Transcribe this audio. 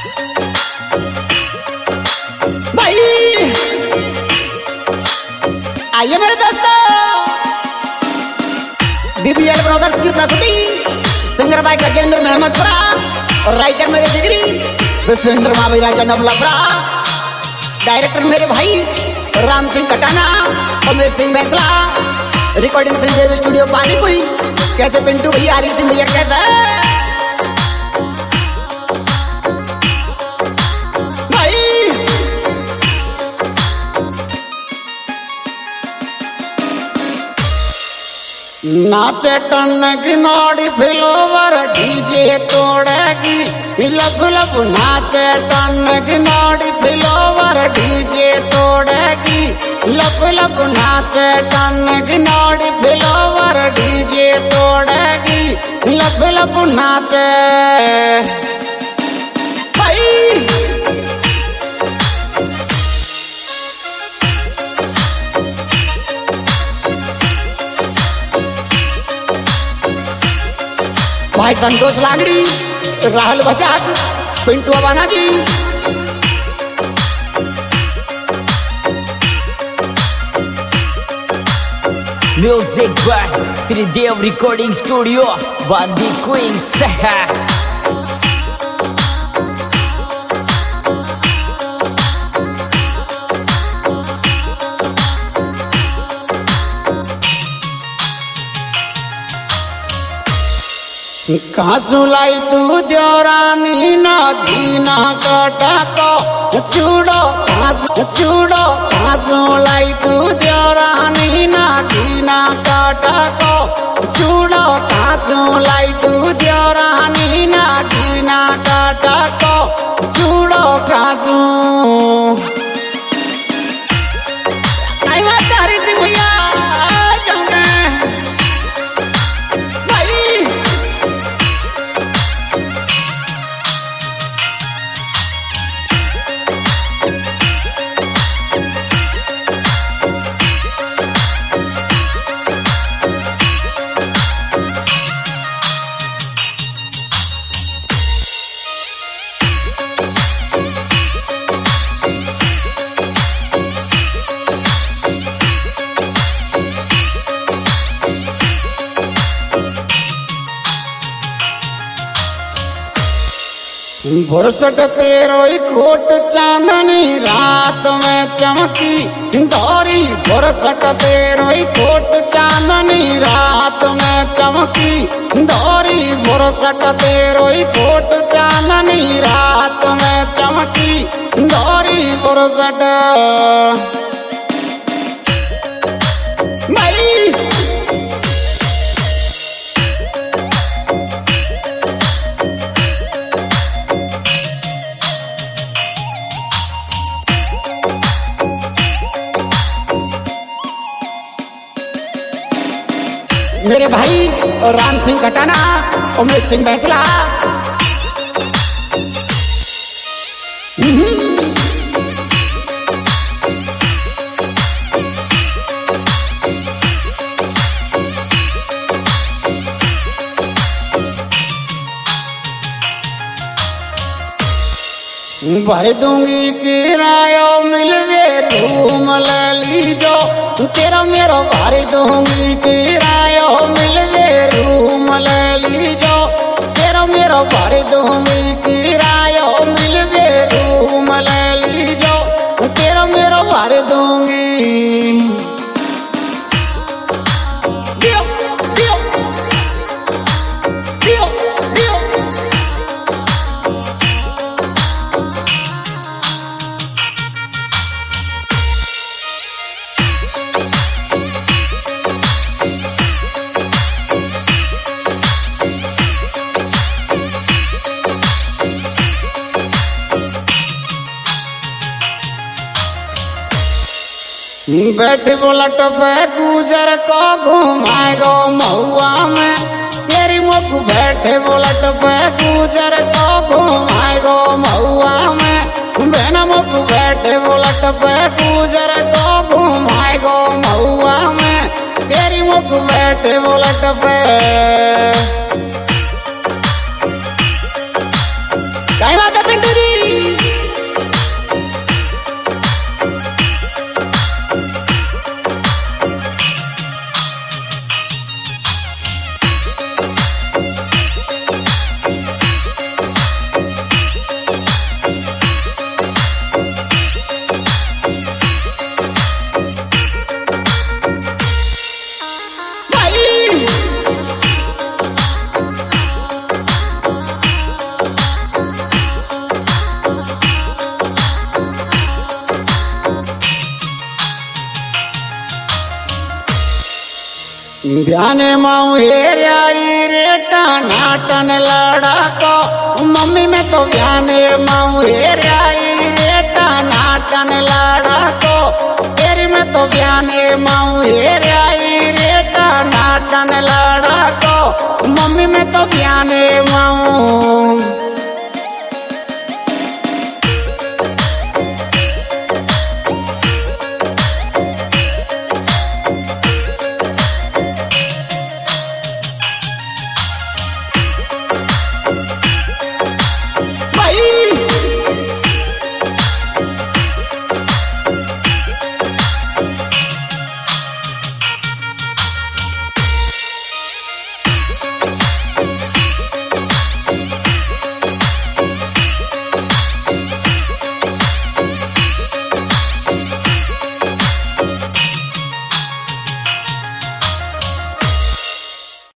भाई आइए मेरे दोस्तों, बीबीएल ब्रदर्स की प्रस्तुति सिंगर भाई गजेंद्र महमदपुरा और राइटर मेरे जिगरी विश्वेंद्र महावीर राजा नवलापुरा, डायरेक्टर मेरे भाई राम सिंह कटाना और मेरे सिंह बैसला, रिकॉर्डिंग श्रीदेव स्टूडियो पानी कोई। कैसे पिंटू भैया, हरी सिंह भैया कैसा भाई? नाचे टन की नौड़ी फिलोवर डीजे तोड़ेगी, लप लप नाचे टन की नौड़ी फिलोवर डीजे तोड़ेगी, लप लप नाचे टन की नौड़ी फिलोवर डीजे तोड़ेगी, लप लप नाचे भाई। भाई Santosh लागड़ी, Rahul Bajaj, Pintu Abana ji, music by Shridev recording studio Bandi Queens. कहाँ सुलाई तू देवरानी ना दीना कटा को चूड़ो कहाँ सुलाई तू देवरानी ना दीना कटा को चूड़ो कहाँ सुलाई तू देवरानी ना दीना कटा को चूड़ो कहाँ सु भुरसट तेरो कोट चांदनी रात में चमकी दौरी, भुरसट तेरो कोट चांदनी रात में चमकी दौरी, भुरसट तेरो कोट चांदनी रात में चमकी दौरी, भुरसट भाई। मेरे भाई और राम सिंह कटाना और मेरे सिंह बैसला, भर दूंगी किरायो मिलवे रूम ले लीजो, तेरा मेरो भर दूंगी किरायो मिलवे रूम ले लीजो, तेरा मेरो भर दूंगी किरायो मिलवे रूम ले लीजो, तेरा मेरो भर दूंगी। दियो दियो दियो दियो बैठ बोलट पे गुजर को घुमाएगो महुआ में, तेरी मुख बैठे बोलट पे गुजर को घुमाएगो महुआ में, बेना मुख बैठे बोलट पे गुजर को घुमाएगो महुआ में, तेरी मुख बैठे बोलट पे। क्या बात है पिंटू जी? ब्याने माऊ हेरियाई रेटा नाटन लड़को मम्मी में तो ब्याने माऊ हेरियाई रेटा नाटन लड़को तेरी में तो ब्याने माऊ हेरियाई रेटा नाटन लड़को मम्मी में तो ब्याने माऊ